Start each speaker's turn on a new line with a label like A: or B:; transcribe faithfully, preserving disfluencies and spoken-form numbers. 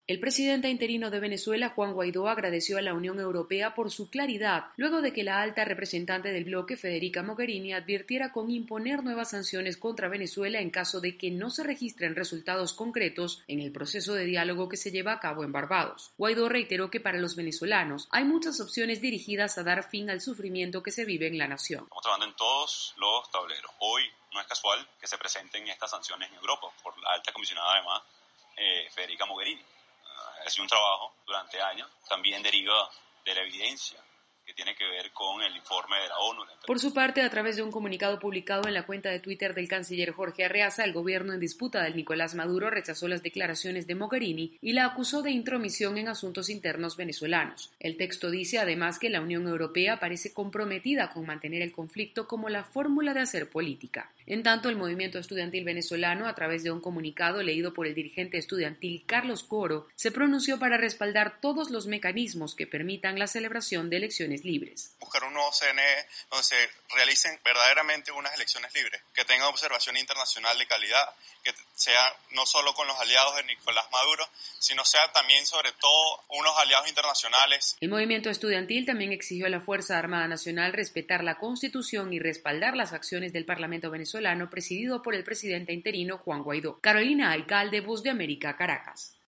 A: El presidente interino de Venezuela, Juan Guaidó, agradeció a la Unión Europea por su claridad, luego de que la alta representante del bloque, Federica Mogherini, advirtiera con imponer nuevas sanciones contra Venezuela en caso de que no se registren resultados concretos en el proceso de diálogo que se lleva a cabo en Barbados. Guaidó reiteró que para los venezolanos hay muchas opciones dirigidas a dar fin al sufrimiento que se vive en la nación.
B: Estamos trabajando en todos los tableros. Hoy no es casual que se presenten estas sanciones en Europa por la alta comisionada, además, eh, Federica Mogherini. Ha sido un trabajo durante años, también deriva de la evidencia que tiene que ver con el informe de la ONU.
A: Por su parte, a través de un comunicado publicado en la cuenta de Twitter del canciller Jorge Arreaza, el gobierno en disputa del Nicolás Maduro rechazó las declaraciones de Mogherini y la acusó de intromisión en asuntos internos venezolanos. El texto dice además que la Unión Europea parece comprometida con mantener el conflicto como la fórmula de hacer política. En tanto, el movimiento estudiantil venezolano, a través de un comunicado leído por el dirigente estudiantil Carlos Coro, se pronunció para respaldar todos los mecanismos que permitan la celebración de elecciones libres.
C: Buscar un nuevo C N E donde se realicen verdaderamente unas elecciones libres, que tengan observación internacional de calidad, que sea no solo con los aliados de Nicolás Maduro, sino sea también sobre todo unos aliados internacionales.
A: El movimiento estudiantil también exigió a la Fuerza Armada Nacional respetar la Constitución y respaldar las acciones del Parlamento venezolano presidido por el presidente interino Juan Guaidó. Carolina Alcalde, Voz de América, Caracas.